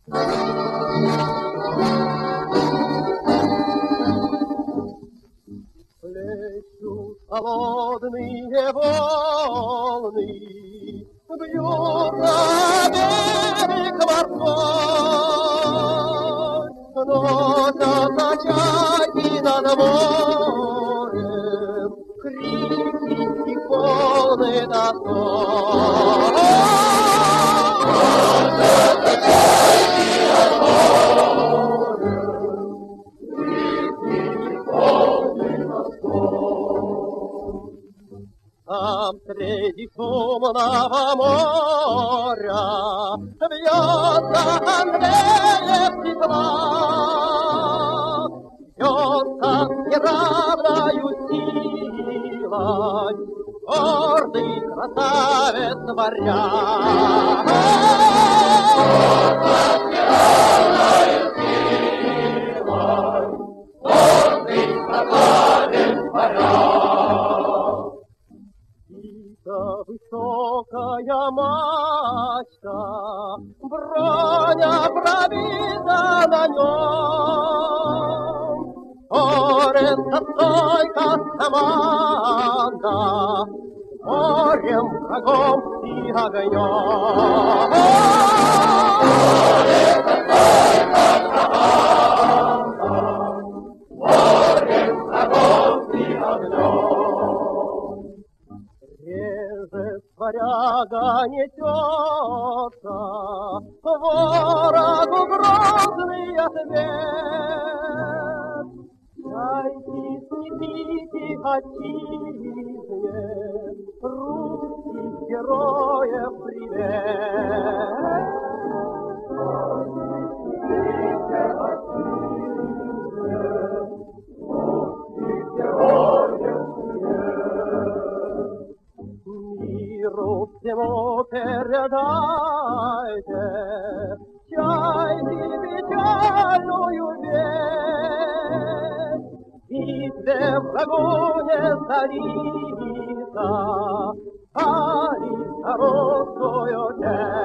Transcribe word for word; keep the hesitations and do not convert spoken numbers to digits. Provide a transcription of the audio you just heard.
Плещут холодные волны, бьют на берег морской, носятся чайки над морем, крики их полны тоской. Носятся чайки над морем, крики их полны тоской. Там среди шумного моря бьется Андреевский флаг, бьется неравною силой гордый красавец моряк. Бьется неравною силой гордый красавец моряк. Высокая мачта, броня пробита на нем, борется стойко команда, морем, врагом и огнем. Борется стойко команда, морем, врагом и огнем. Варяга несется, ворогу грозный ответ. Дайте, снесите отчизне русских героев привет. Снесите отчизне русских героев привет. Миру всему передайте чайки печальную весть, и где в лагуне царица, Алиса русскую честь.